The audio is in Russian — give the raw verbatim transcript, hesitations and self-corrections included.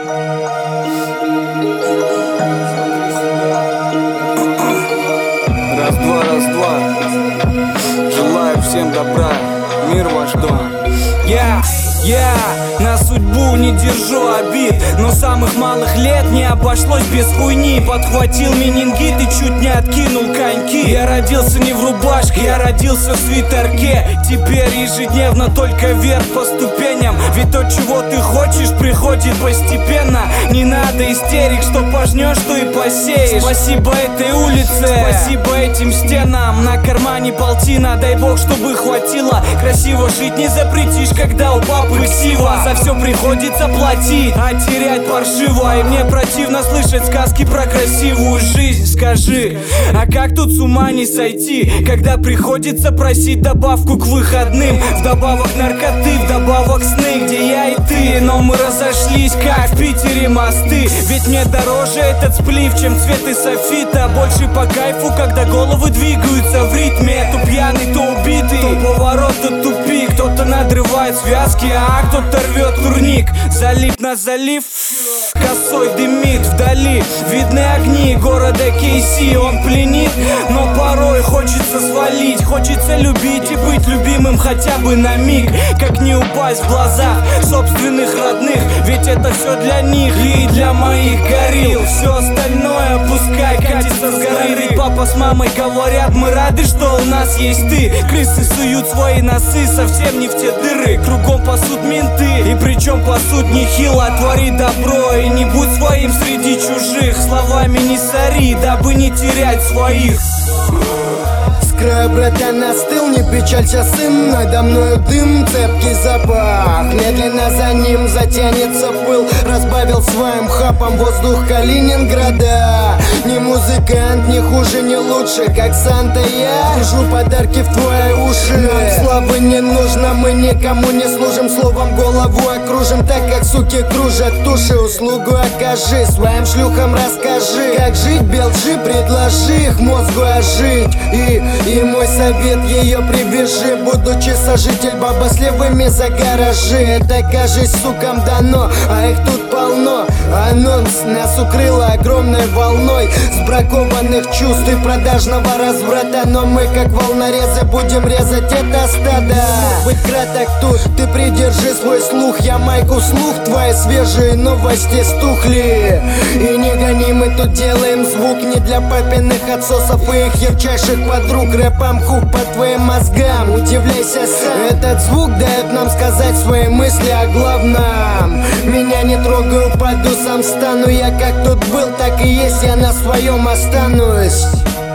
Раз-два, раз-два. Желаю всем добра, мир ваш дом. Я, я на судьбу не держу обид, но самых малых лет не обошлось без хуйни. Подхватил менингит и чуть не откинул коньки. Я родился не в рубашке, я родился в свитерке. Теперь ежедневно только вверх по ступеням. Ведь то, чего ты хочешь, приходит постепенно. Не надо истерик, что пожнешь, то и посеешь. Спасибо этой улице, спасибо этим стенам. На кармане полтина, дай бог, чтобы хватило. Красиво жить не запретишь, когда у папы сила. За все приходится платить, а терять паршиво. И мне противно слышать сказки про красивую жизнь. Скажи, а как тут с ума не сойти, когда приходится просить добавку к выходным? Вдобавок наркоты, вдобавок сны, где я и ты. Но мы разошлись, как в Питере мосты. Ведь мне дороже этот сплив, чем цветы софита. Больше по кайфу, когда головы двигаются в ритме. То пьяный, то убитый, то поворот, то тупик. Кто-то надрывает связки, а кто-то рвет турник. Залип на залив, косой дымит вдали. Видны огни города Кейси, он пленит. Но порой хочется свалить, хочется любить и быть любимым хотя бы на миг. Как не упасть в глазах собственных родных, ведь это все для них и для моих горилл. Все остальное пускай катится с горы. Ведь папа с мамой говорят, мы рады, что у нас есть ты. Крысы суют свои носы совсем не в те дыры. Кругом пасут менты, и причем пасут нехило. Твори добро и не будь своим среди чужих. Словами не сори, дабы не терять своих. С края, братан, остыл, не печалься, сын. Надо мною дым, цепкий запах. Медленно за ним затянется пыл. Разбавил своим хапом воздух Калининграда. Не музыкант, не хуже, не лучше, как Санта я гружу подарки в твои уши. Нам славы не нужно, мы никому не служим. Словом голову окружим, так как суки кружат туши. Услугу окажи, своим шлюхам расскажи, как жить, белжи, предложи их мозгу ожить. И, и мой совет, ее привяжи. Будучи сожитель, баба с левыми за гаражи. Это, кажись, сукам дано, а их тут полно. Анонс нас укрыло огромной волной сбракованных чувств и продажного разврата. Но мы, как волнорезы, будем резать это стадо. Быть краток тут, ты придержи свой слух. Я майку вслух, твои свежие новости стухли. И не гони, мы тут делаем звук не для папиных отсосов и их ярчайших подруг. Рэпом хук по твоим мозгам, удивляйся сам. Этот звук дает нам сказать свои мысли о главном. Меня не трогай, упаду, сам стану. Я как тут был, так и есть, я на своем останусь.